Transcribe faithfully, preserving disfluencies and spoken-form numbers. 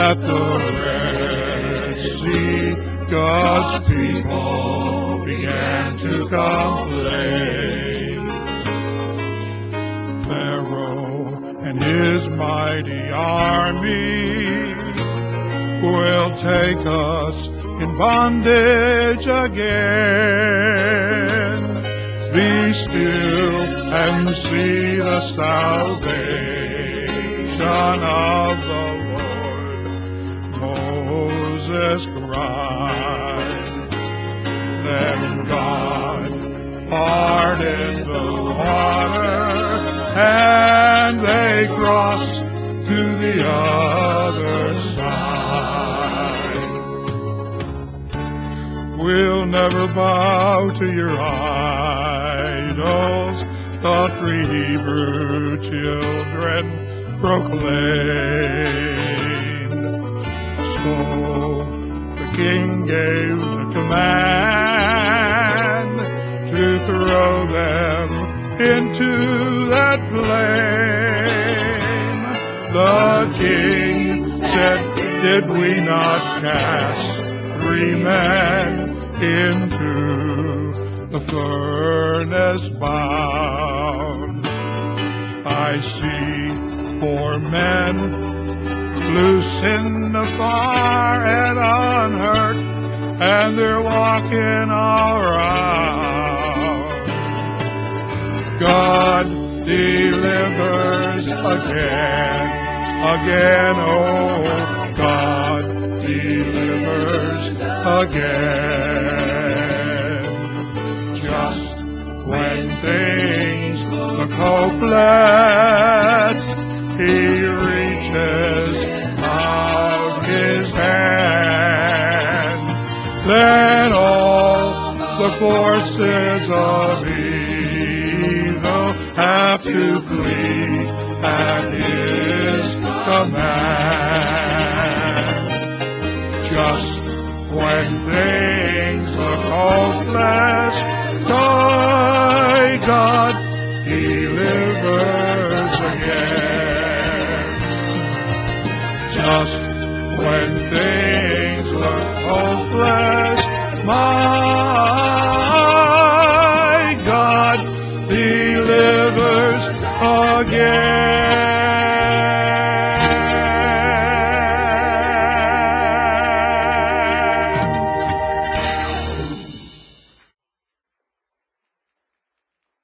at the Red Sea, God's people began to complain. Pharaoh and his mighty army will take us in bondage again. Be still and see the salvation of the Lord. Moses cried. Then God parted the water, and they crossed to the other side. We'll never bow to your idols, the three Hebrew children proclaimed. So the king gave the command to throw them into that flame. The king said, did we not cast three men into the furnace bound? I see four men loose in the fire and unhurt, and they're walking all around. God delivers again, again, oh, God delivers again. Just when things look hopeless, he reaches out his hand. Then all the forces of evil have to flee at his command. Just when things look hopeless, my God delivers again. Just